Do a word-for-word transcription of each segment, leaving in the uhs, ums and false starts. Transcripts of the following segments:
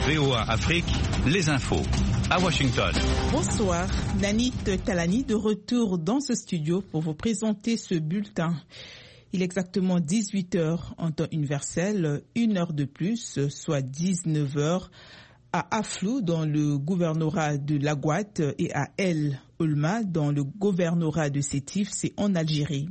V O A Afrique, les infos. À Washington. Bonsoir, Nanit Talani de retour dans ce studio pour vous présenter ce bulletin. Il est exactement dix-huit heures en temps universel, une heure de plus, soit dix-neuf heures à Aflou dans le gouvernorat de Lagouat et à El Olma dans le gouvernorat de Sétif, c'est en Algérie.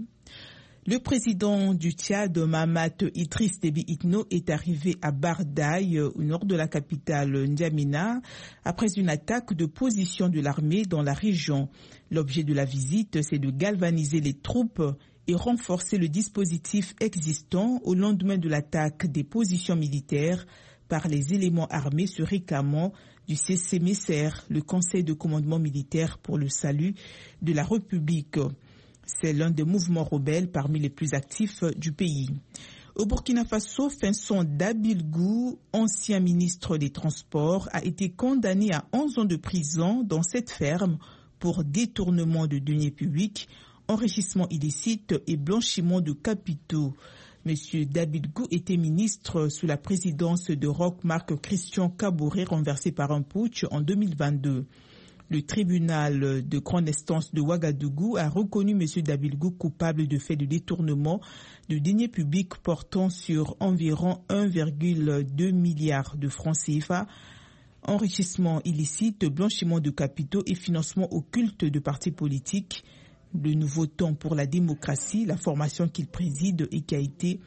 Le président du Tchad, Mahamat Idriss Déby Itno, est arrivé à Bardaï, au nord de la capitale N'Djamena, après une attaque de position de l'armée dans la région. L'objet de la visite, c'est de galvaniser les troupes et renforcer le dispositif existant au lendemain de l'attaque des positions militaires par les éléments armés se réclamant du C C M S R, le Conseil de commandement militaire pour le salut de la République. C'est l'un des mouvements rebelles parmi les plus actifs du pays. Au Burkina Faso, Finson Dabilgou, ancien ministre des Transports, a été condamné à onze ans de prison dans cette ferme pour détournement de deniers publics, enrichissement illicite et blanchiment de capitaux. Monsieur Dabilgou était ministre sous la présidence de Roch Marc Christian Kaboré, renversé par un putsch en deux mille vingt-deux. Le tribunal de grande instance de Ouagadougou a reconnu M. Dabilgou coupable de faits de détournement de deniers publics portant sur environ un virgule deux milliard de francs C F A, enrichissement illicite, blanchiment de capitaux et financement occulte de partis politiques. Le Nouveau Temps pour la démocratie, la formation qu'il préside et qui a été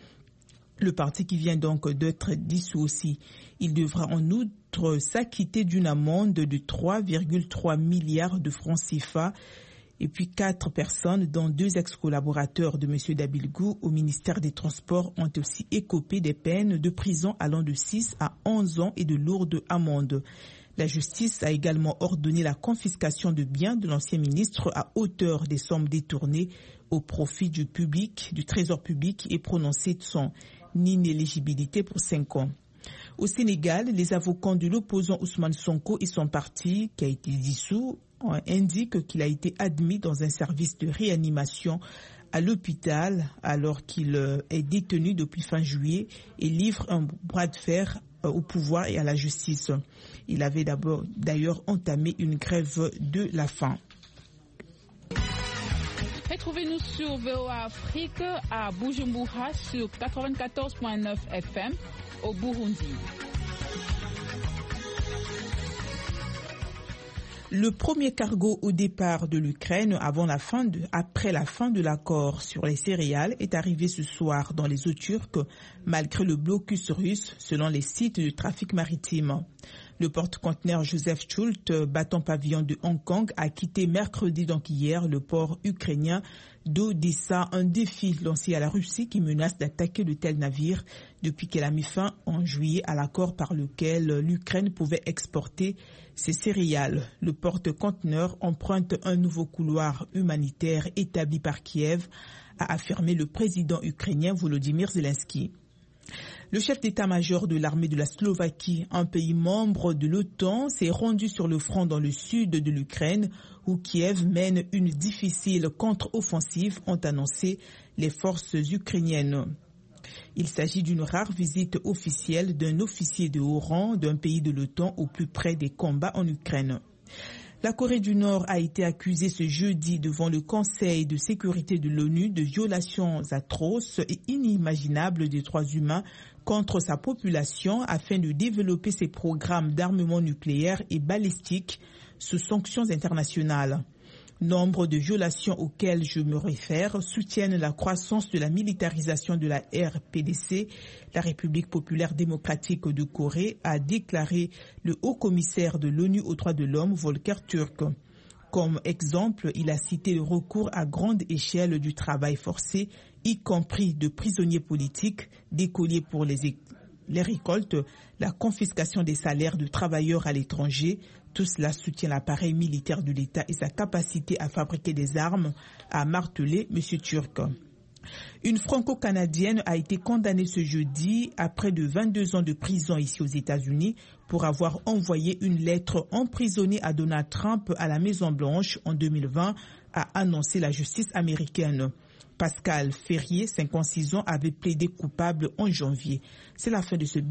le parti qui vient donc d'être dissous aussi. Il devra en outre s'acquitter d'une amende de trois virgule trois milliards de francs C F A et puis quatre personnes, dont deux ex-collaborateurs de M. Dabilgou au ministère des Transports, ont aussi écopé des peines de prison allant de six à onze ans et de lourdes amendes. La justice a également ordonné la confiscation de biens de l'ancien ministre à hauteur des sommes détournées au profit du public, du trésor public et prononcé son inéligibilité pour cinq ans. Au Sénégal, les avocats de l'opposant Ousmane Sonko et son parti, qui a été dissous, indiquent qu'il a été admis dans un service de réanimation à l'hôpital alors qu'il est détenu depuis fin juillet et livre un bras de fer au pouvoir et à la justice. Il avait d'abord d'ailleurs entamé une grève de la faim. Retrouvez-nous sur V O A Afrique à Bujumbura sur quatre-vingt-quatorze virgule neuf F M au Burundi. Le premier cargo au départ de l'Ukraine avant la fin de, après la fin de l'accord sur les céréales est arrivé ce soir dans les eaux turques malgré le blocus russe selon les sites de trafic maritime. Le porte-conteneur Joseph Chult, battant pavillon de Hong Kong, a quitté mercredi, donc hier, le port ukrainien d'Odessa, un défi lancé à la Russie qui menace d'attaquer de tels navires depuis qu'elle a mis fin en juillet à l'accord par lequel l'Ukraine pouvait exporter ses céréales. Le porte-conteneur emprunte un nouveau couloir humanitaire établi par Kiev, a affirmé le président ukrainien Volodymyr Zelensky. Le chef d'état-major de l'armée de la Slovaquie, un pays membre de l'OTAN, s'est rendu sur le front dans le sud de l'Ukraine où Kiev mène une difficile contre-offensive, ont annoncé les forces ukrainiennes. Il s'agit d'une rare visite officielle d'un officier de haut rang d'un pays de l'OTAN au plus près des combats en Ukraine. La Corée du Nord a été accusée ce jeudi devant le Conseil de sécurité de l'ONU de violations atroces et inimaginables des droits humains contre sa population afin de développer ses programmes d'armement nucléaire et balistique sous sanctions internationales. Nombre de violations auxquelles je me réfère soutiennent la croissance de la militarisation de la R P D C, la République populaire démocratique de Corée, a déclaré le haut-commissaire de l'ONU aux droits de l'homme, Volker Turk. Comme exemple, il a cité le recours à grande échelle du travail forcé, y compris de prisonniers politiques, d'écoliers pour les, les récoltes, la confiscation des salaires de travailleurs à l'étranger. Tout cela soutient l'appareil militaire de l'État et sa capacité à fabriquer des armes, a martelé M. Turk. Une franco-canadienne a été condamnée ce jeudi à près de vingt-deux ans de prison ici aux États-Unis pour avoir envoyé une lettre emprisonnée à Donald Trump à la Maison-Blanche en deux mille vingt, a annoncé la justice américaine. Pascal Ferrier, cinquante-six ans, avait plaidé coupable en janvier. C'est la fin de ce